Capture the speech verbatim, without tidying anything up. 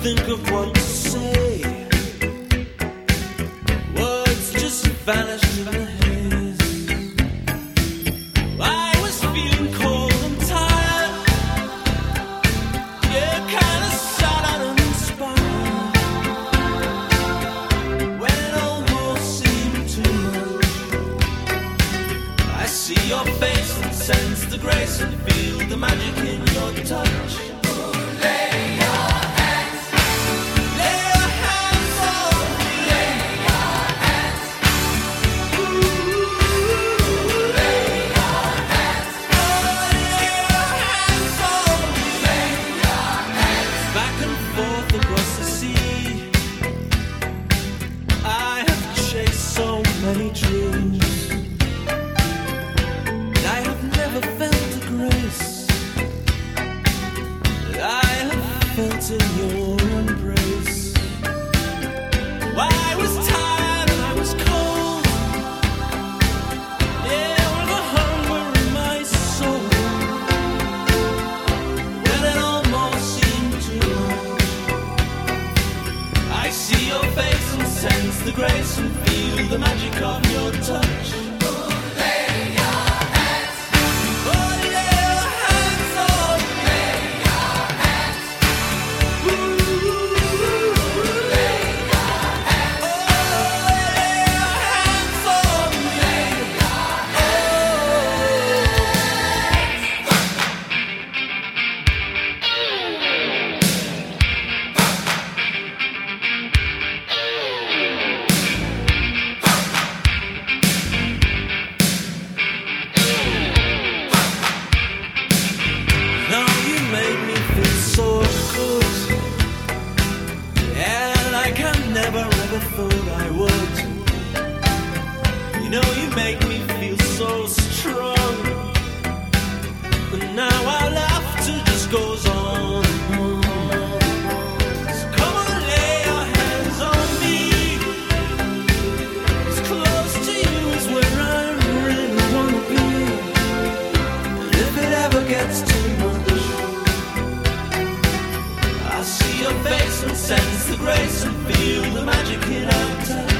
think of what to say. Words just vanished in the haze. I was feeling cold and tired, yeah, kinda sad and uninspired. When it almost seemed too much, I see your face and sense the grace and feel the magic in your touch. Many dreams, but I have never felt the grace that I have felt in your embrace. Well, I was tired and I was cold, yeah, with a hunger in my soul. When it almost seemed too much, I see your face and sense the grace and feel the magic of your touch. Never ever thought I would. You know you make me feel so strong, but now our laughter just goes on. So come on, lay your hands on me. As close to you is where I really wanna be. And if it ever gets too much, I see your face and sense the grace and feel the magic in our touch.